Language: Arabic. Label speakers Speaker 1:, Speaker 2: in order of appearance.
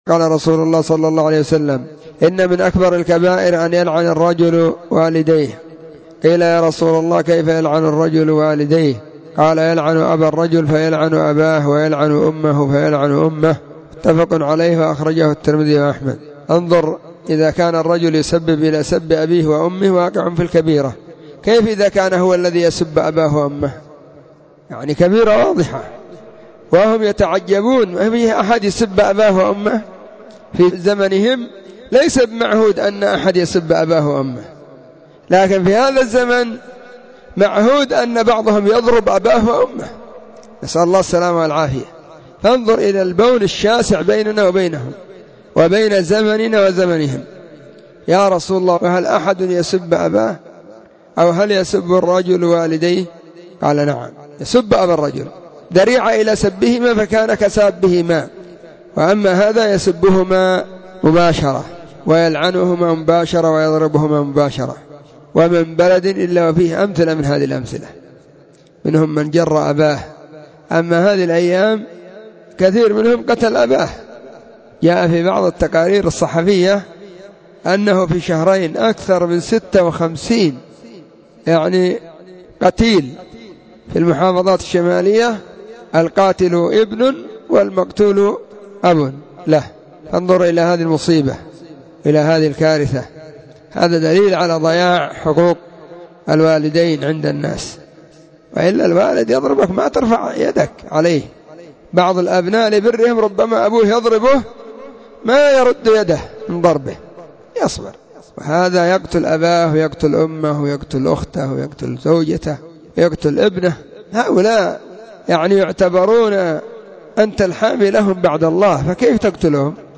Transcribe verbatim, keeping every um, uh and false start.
Speaker 1: قال رسول الله صلى الله عليه وسلم: إن من أكبر الكبائر أن يلعن الرجل والديه. قيل: يا رسول الله كيف يلعن الرجل والديه؟ قال: يلعن أبا الرجل فيلعن أباه، ويلعن أمه فيلعن أمه. متفق عليه وأخرجه الترمذي وأحمد. انظر، إذا كان الرجل يسبب إلى سب أبيه وأمه واقع في الكبيرة، كيف إذا كان هو الذي يسب أباه وأمه؟ يعني كبيرة واضحة. وهم يتعجبون، ما فيه أحد يسب أباه وأمه في زمنهم، ليس بمعهود أن أحد يسب أباه وأمه، لكن في هذا الزمن معهود أن بعضهم يضرب أباه وأمه، نسأل الله السلامة والعافية. فانظر إلى البون الشاسع بيننا وبينهم وبين زمننا وزمنهم. يا رسول الله، وهل أحد يسب أباه؟ أو هل يسب الرجل والديه؟ قال: نعم، يسب أبا الرجل ذريعة إلى سبهما فكان كسابهما، وأما هذا يسبهما مباشرة ويلعنهما مباشرة ويضربهما مباشرة. ومن بلد إلا وفيه أمثلة من هذه الأمثلة، منهم من جر أباه. أما هذه الأيام كثير منهم قتل أباه. جاء في بعض التقارير الصحفية أنه في شهرين أكثر من ستة وخمسين يعني قتيل في المحافظات الشمالية، القاتل ابن والمقتول أب له. فانظر إلى هذه المصيبة، إلى هذه الكارثة. هذا دليل على ضياع حقوق الوالدين عند الناس، وإلا الوالد يضربك ما ترفع يدك عليه. بعض الأبناء لبرهم ربما أبوه يضربه ما يرد يده من ضربه، يصبر، وهذا يقتل أباه ويقتل أمه ويقتل أخته ويقتل زوجته ويقتل ابنه. هؤلاء يعني يعتبرون أنت الحامي لهم بعد الله، فكيف تقتلهم؟